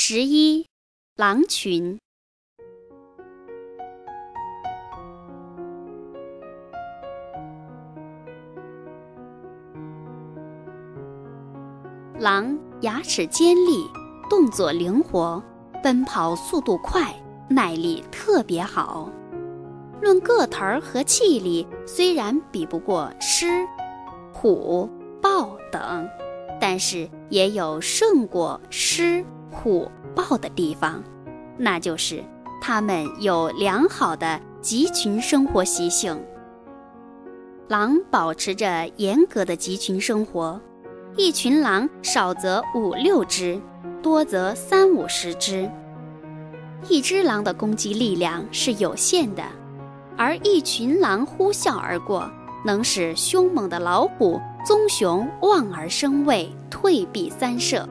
11. 狼群。狼牙齿尖利，动作灵活，奔跑速度快，耐力特别好。论个头和气力，虽然比不过狮、虎、豹等，但是也有胜过狮、虎、豹的地方，那就是它们有良好的集群生活习性。狼保持着严格的集群生活，一群狼少则5-6只，多则30-50只。一只狼的攻击力量是有限的，而一群狼呼啸而过，能使凶猛的老虎、棕熊望而生畏，退避三舍。